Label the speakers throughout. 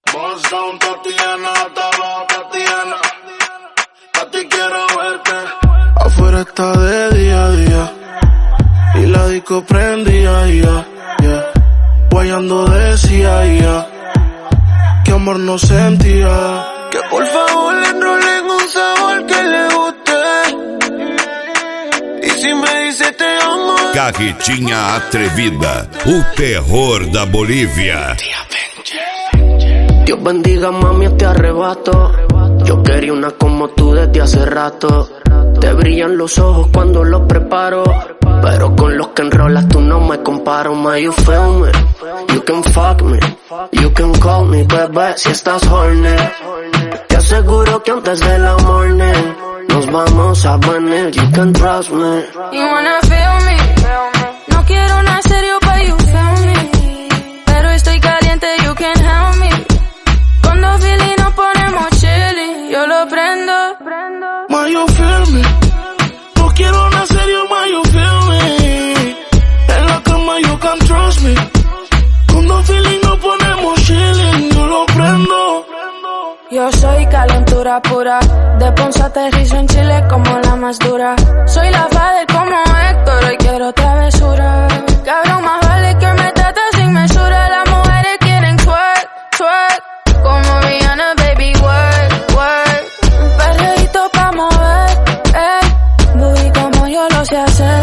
Speaker 1: Bust down, Tatiana, Tatiana. A ti quiero verte. Afuera está de día a día y la disco prendía, yeah. Guayando decía, que amor no sentía. Que por favor le enrolen un sabor que le guste. Y si me dice te amo.
Speaker 2: Carretinha Atrevida, o terror da Bolívia.
Speaker 3: Dios bendiga, mami, este arrebato. Yo quería una como tú desde hace rato. Te brillan los ojos cuando los preparo, pero con los que enrolas tú no me comparo. Ma, you feel me, you can fuck me, you can call me, bebé, si estás horny. Te aseguro que antes de la morning nos vamos a venir, you can trust me.
Speaker 4: You wanna feel me, no quiero una serio, but you feel me. Pero estoy caliente, you can help me. Cuando feeling nos ponemos chilly, yo lo prendo.
Speaker 1: Ma, you feel me, no quiero una serio, ma, you feel me. En la cama you can trust me. Cuando feeling nos ponemos chilling, yo lo prendo.
Speaker 4: Yo soy calentura pura, de Ponce aterrizo en Chile como la más dura. Soy la father como Héctor, hoy quiero travesura. Cabrón, más vale que me trates sin mesura. Las mujeres quieren twerk, twerk, como Rihanna, baby, work, work. Un perreíto pa' mover, booty como yo lo sé hacer,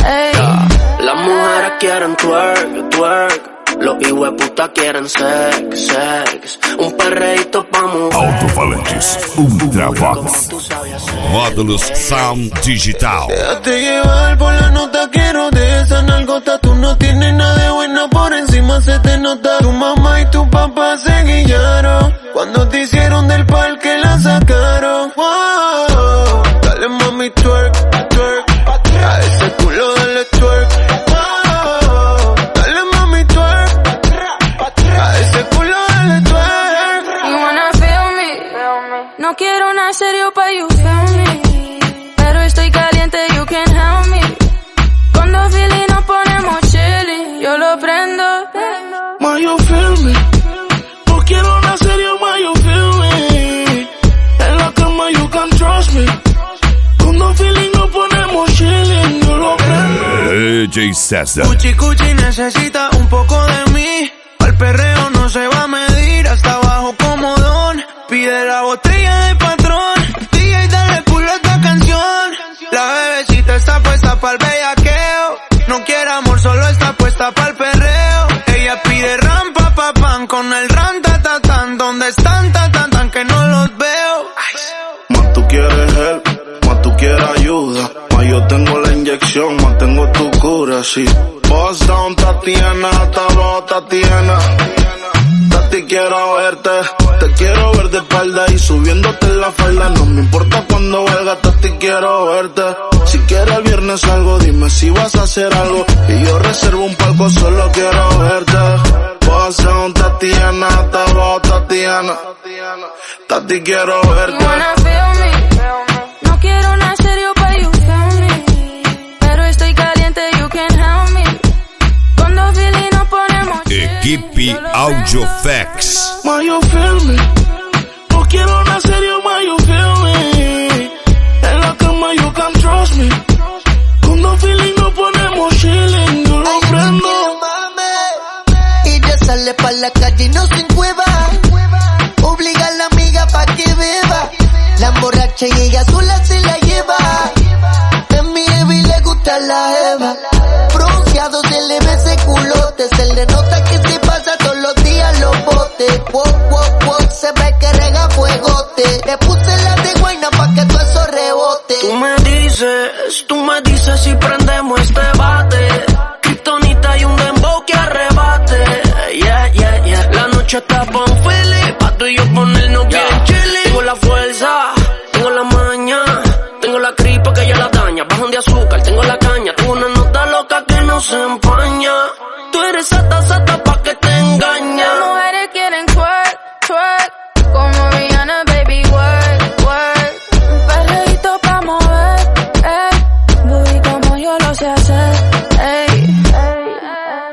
Speaker 3: Las mujeres quieren twerk, twerk. Los hijueputas quieren sex, sex. Un perreíto pa' mover.
Speaker 2: Alto-falantes Ultravox. Módulos Sound Digital.
Speaker 1: Déjate llevar por la nota, quiero de esa nalgota. Tú no tienes nada de buena, por encima se te nota. Tu mamá y tu papá se guillaron cuando te hicieron del parque, la sacaron. Wow. Dale mami twerk, twerk. A ese culo dale twerk. Wow. Dale mami twerk. A ese culo dale twerk.
Speaker 4: You wanna feel me, no quiero una serio, but you feel me. Pero estoy caliente, you can help me. Cuando feeling nos ponemos chilly, yo lo prendo.
Speaker 1: Ma, you feel me, no quiero una serio, ma, you feel me. En la cama you can trust me. Cuando feeling nos ponemos chilling, yo lo prendo.
Speaker 2: DJ César.
Speaker 1: Cuchi cuchi necesita un poco de mí. Al perreo no se va a medir, hasta abajo como Don. Pide la botella de patrón. DJ dale culo a esta canción. La bebecita está puesta pa'l bellaqueo. No quiere amor, solo está puesta pa'l perreo. Ella pide rampa pa pan con el ran ta ta tan. ¿Dónde están ta ta tan que no los veo? Más tú quieres help, más tú quieres ayuda. Más yo tengo la inyección, más tengo tu cura, sí. Bust down, Tatiana, Tatiana. Tati, quiero verte. Te quiero ver de espalda y subiéndote la falda. No me importa cuando valga, Tati, quiero verte. Si quieres el viernes algo, dime si vas a hacer algo. Y yo reservo un palco, solo quiero verte. Bust down, Tatiana, Tatiana. Tati, quiero verte.
Speaker 4: You wanna feel me, no quiero una serio, but you feel me. Pero estoy caliente, you can help me. Cuando feeling nos ponemos
Speaker 2: Equipe Audiofax.
Speaker 1: Ma, you feel me, no quiero una serio, ma, you feel me. En la cama you can trust me. Cuando feeling nos ponemos chilling, yo lo prendo.
Speaker 5: Ella sale pa' la calle y no se encueva. Obliga a la amiga pa' que beba. La emborracha y ella sola se la lleva. Es mi Evi, le gusta la Eva. Bronceado se le ve ese culote. Se le nota que se pasa todos los días los botes. Wop, wop, wop, se ve que rega fuegote. Le puse la de guayna pa' que todo eso rebote.
Speaker 3: Tú me dices si prendemos este bate. Kryptonita y un dembow que arrebate. Yeah, yeah, yeah. La noche está pon Philly, pa' tú y yo ponernos bien chilly. Tengo la fuerza, tengo la maña, tengo la gripa que ya la daña. Bajón de azúcar, tengo la caña, tengo una nota loca que no se empaña. Tú eres sata, sata pa'